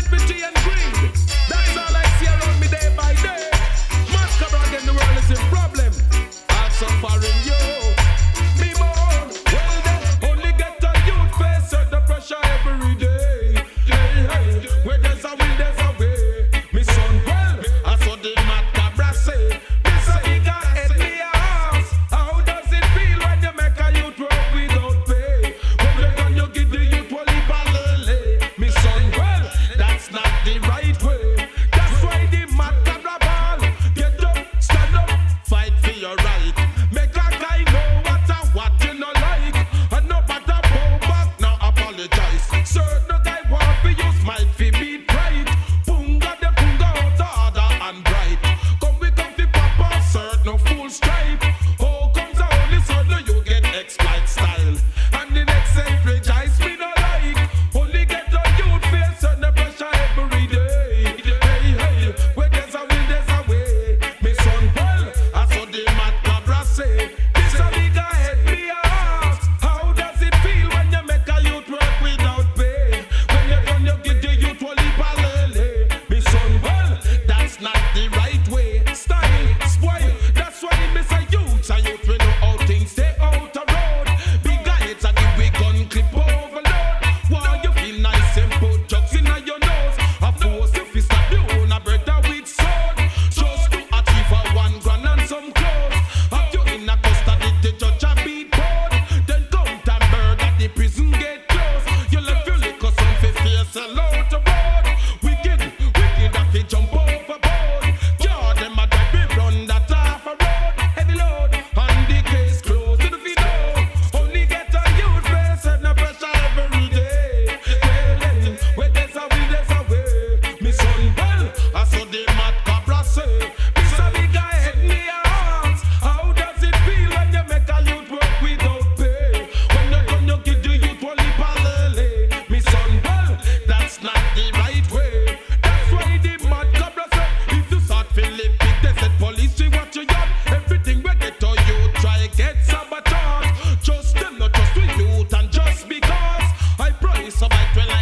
selfishness and greed. That's all I see around me day by day. Mad cabra again, the world is in problem. I'm suffering you. Me moan. Well then, only get a youth face the pressure every day. Hey, hey, where there's a will, there's a way. Me son, well, I saw the mad cabra say. This a bigger head me ass. How does it feel when you make a youth work without pay? When you done, you give the youth wally balele. Me son, well, that's not the right way. That's why the mad cabra ball. Get up, stand up, fight for your right. Make a guy know what you no like. And no matter bow back, now apologize. Certain guy want to use might fi beat pride. Punga the punga out harder and bright. Come we come fi papa, certain full stripe. Oh, comes a only certain you get exploit style. And the next century jice me no like. Only get a youth face and the pressure every day. Hey, hey, where there's a will, there's a way. Me son, well, I saw the mad cabra say. This a bigger head me ask. How does it feel when you make a youth work without pay? When you done, you give the youth wally balele. Me son, well, that's not the right way. Style, spoil, that's why it miss a youth. A youth we know how things stay out the road. Bigger heads a give we gun clip overload. Why you feel nice and put drugs in your nose? A force if you stop you own a brother with sword. Just to achieve a 1 grand and some clothes. Have you in a custody, the judge a beat board. Then count and murder, the prison get closed. You left your liquor some for face all out the road. Wicked, wicked that they jump overboard. Yeah, them a drive we run that half a road. Heavy load, and the case closed to the video. Only get a youth face and no pressure every day. Telling, where there's a will, there's a way. Me son, well, I saw the mad cabra say. This a bigger head me ask. How does it feel when you make a youth work without pay? When you done, you give the youth wally balele. Me son, well, that's not the right way. That's why the mad cabra say. If you start feeling big, they said police see what you got. Everything we get to you, try get sabotage. Just them, not just with youth, and just because I promise about well